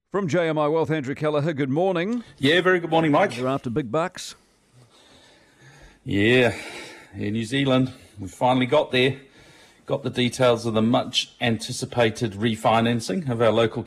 From JMI Wealth, Andrew Kelleher, good morning. Yeah, very good morning, Mike. You're after big bucks? Yeah, New Zealand, we finally got there. Got the details of the much anticipated refinancing of our local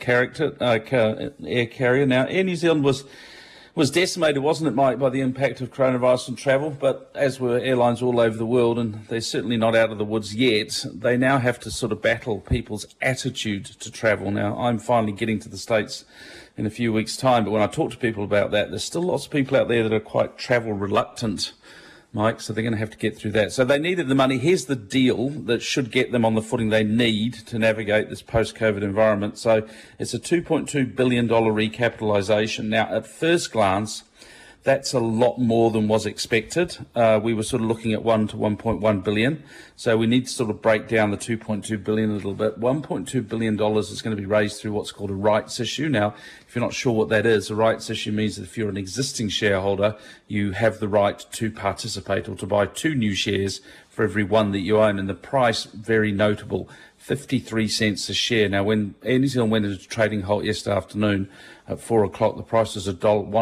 air carrier. Now, Air New Zealand was decimated, wasn't it, Mike, by the impact of coronavirus on travel, but as were airlines all over the world, and they're certainly not out of the woods yet. They now have to sort of battle people's attitude to travel. Now, I'm finally getting to the States in a few weeks' time, but when I talk to people about that, there's still lots of people out there that are quite travel reluctant, Mike, so they're going to have to get through that. So they needed the money. Here's the deal that should get them on the footing they need to navigate this post-COVID environment. So it's a $2.2 billion recapitalisation. Now, at first glance, that's a lot more than was expected. We were sort of looking at 1 to 1.1 billion. So we need to sort of break down the 2.2 billion a little bit. $1.2 billion is going to be raised through what's called a rights issue. Now, if you're not sure what that is, a rights issue means that if you're an existing shareholder, you have the right to participate or to buy 2 new shares for every one that you own. And the price, very notable, 53 cents a share. Now, when Air New Zealand went into trading halt yesterday afternoon at 4 o'clock, the price was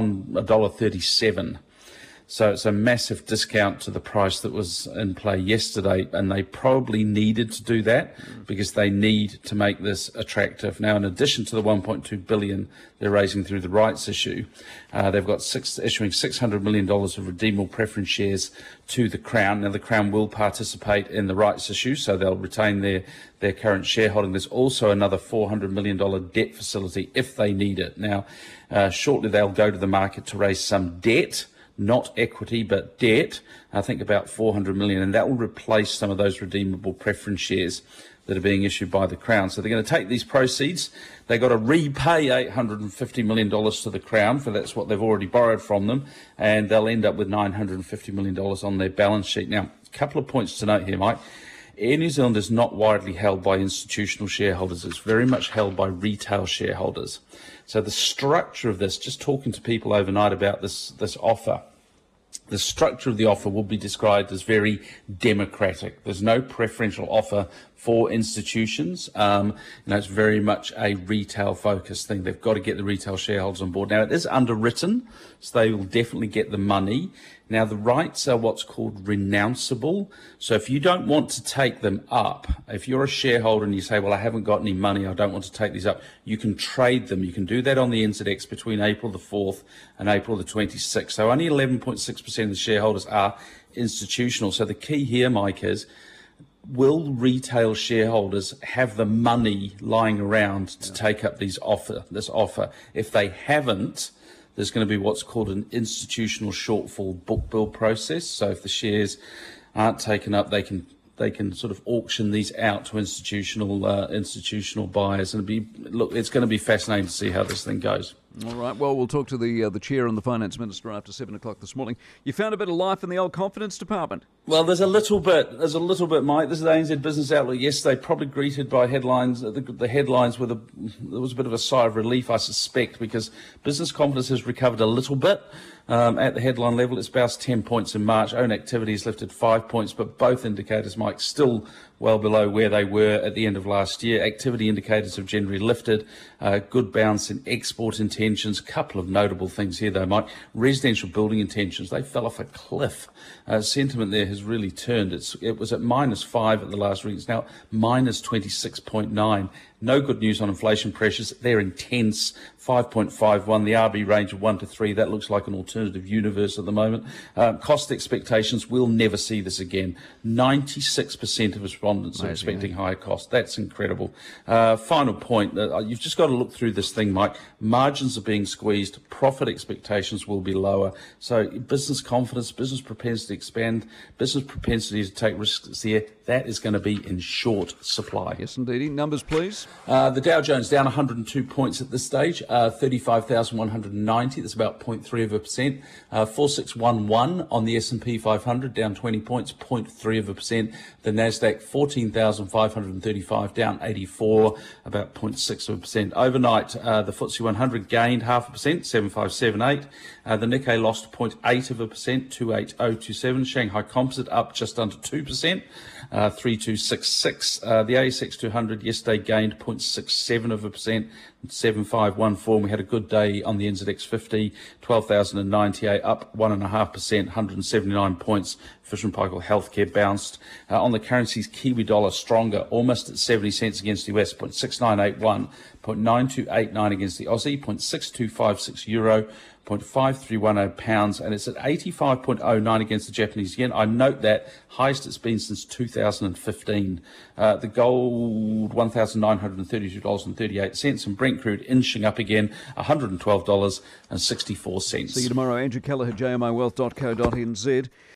$1.37. So it's a massive discount to the price that was in play yesterday, and they probably needed to do that because they need to make this attractive. Now, in addition to the 1.2 billion they're raising through the rights issue, they've got issuing $600 million of redeemable preference shares to the Crown. Now, the Crown will participate in the rights issue, so they'll retain their current shareholding. There's also another $400 million debt facility if they need it. Now, shortly they'll go to the market to raise some debt, not equity, but debt, I think about 400 million, and that will replace some of those redeemable preference shares that are being issued by the Crown. So they're going to take these proceeds. They've got to repay $850 million to the Crown, for that's what they've already borrowed from them, and they'll end up with $950 million on their balance sheet. Now, a couple of points to note here, Mike. Air New Zealand is not widely held by institutional shareholders. It's very much held by retail shareholders. So the structure of this, just talking to people overnight about this offer, the structure of the offer will be described as very democratic. There's no preferential offer for institutions. It's very much a retail-focused thing. They've got to get the retail shareholders on board. Now, it is underwritten, so they will definitely get the money. Now, the rights are what's called renounceable. So if you don't want to take them up, if you're a shareholder and you say, well, I haven't got any money, I don't want to take these up, you can trade them. You can do that on the NZX between April the 4th and April the 26th. So only 11.6% of the shareholders are institutional. So the key here, Mike, is will retail shareholders have the money lying around to take up this offer? If they haven't, there's going to be what's called an institutional shortfall book build process. So if the shares aren't taken up, they can sort of auction these out to institutional buyers, and it's going to be fascinating to see how this thing goes. All right. Well, we'll talk to the chair and the finance minister after 7 o'clock this morning. You found a bit of life in the old confidence department. Well, there's a little bit, Mike. This is the ANZ Business Outlook yesterday, probably greeted by headlines. The headlines there was a bit of a sigh of relief, I suspect, because business confidence has recovered a little bit. At the headline level, it's bounced 10 points in March. Own activity has lifted 5 points, but both indicators, Mike, still well below where they were at the end of last year. Activity indicators have generally lifted. Good bounce in export intentions. Couple of notable things here, though, Mike. Residential building intentions, they fell off a cliff. Sentiment there has really turned. It was at -5 at the last reading. It's now -26.9. No good news on inflation pressures. They're intense. 5.51. The RB range of 1 to 3. That looks like an alternative universe at the moment. Cost expectations. We'll never see this again. 96% of respondents are expecting higher costs. That's incredible. Final point. You've just got to look through this thing, Mike. Margins are being squeezed. Profit expectations will be lower. So business confidence, business propensity to expand, business propensity to take risks here, that is going to be in short supply. Yes, indeed. Numbers, please. The Dow Jones down 102 points at this stage, 35,190. That's about 0.3%. 4611 on the S&P 500, down 20 points, 0.3%. The Nasdaq 14,535, down 84, about 0.6%. Overnight, the FTSE 100 gained 0.5%, 7578. The Nikkei lost 0.8%, 28027. Shanghai Composite up just under 2%, 3266. The ASX 200 yesterday gained 0.67%, 7514. We had a good day on the NZX 50, 12,098, up 1.5%, 179 points. Fisher & Paykel Healthcare bounced. On the currencies, Kiwi dollar stronger, almost at 70 cents against the US, 0.6981, 0.9289 against the Aussie, 0.6256 euro, 0.5310 pounds, and it's at 85.09 against the Japanese yen. I note that highest it's been since 2015. The gold, $1,932.38, and Brent crude inching up again, $112.64. See you tomorrow. Andrew Kelleher, jmiwealth.co.nz.